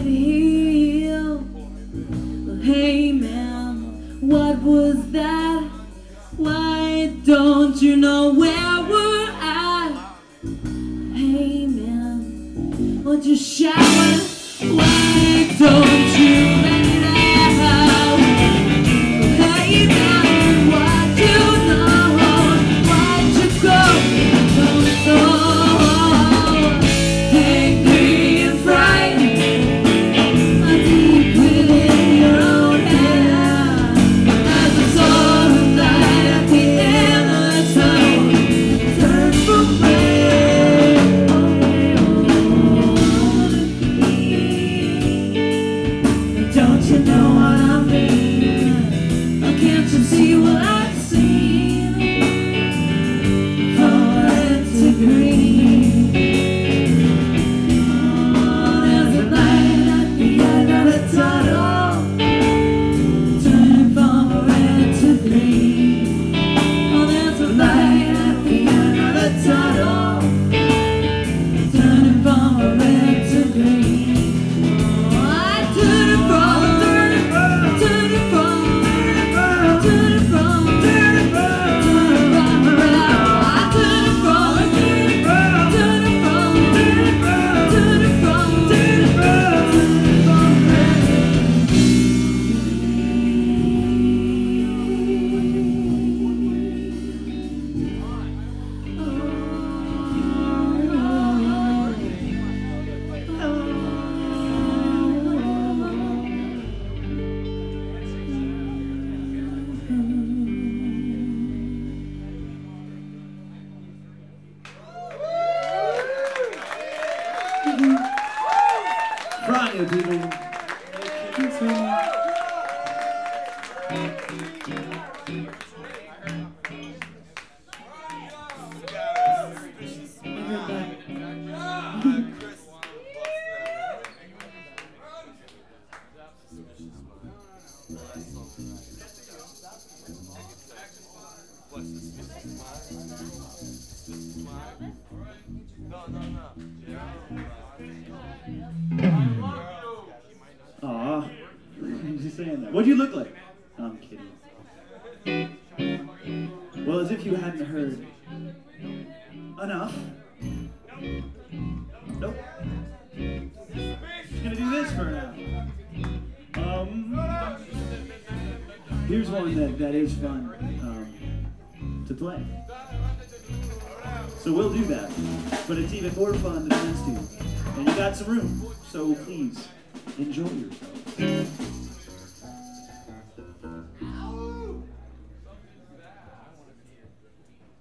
it heal. Hey man, what was that? Why don't you know where we're at? Hey man, won't you shout? Why don't you let it out? Hey man, what you know? Why'd you go? Don't know. Angry and frightened, deep within your own head. As I saw the light at the end of the tunnel, turn from red. Don't you know what I mean? Or can't you see what I've seen? From red to green. Oh, there's a light at the end of the tunnel, turning from red to green. Oh, there's a light at the end of the tunnel, turning from red to green. Oh, I turn it from Franya, people. Thanks, Franya. Aw, I'm just saying that. What'd you look like? I'm kidding. Well, as if you hadn't heard enough. Nope. Just gonna do this for now. Here's one that is fun to play. So we'll do that, but it's even more fun to dance to. And you got some room, so please enjoy yourself.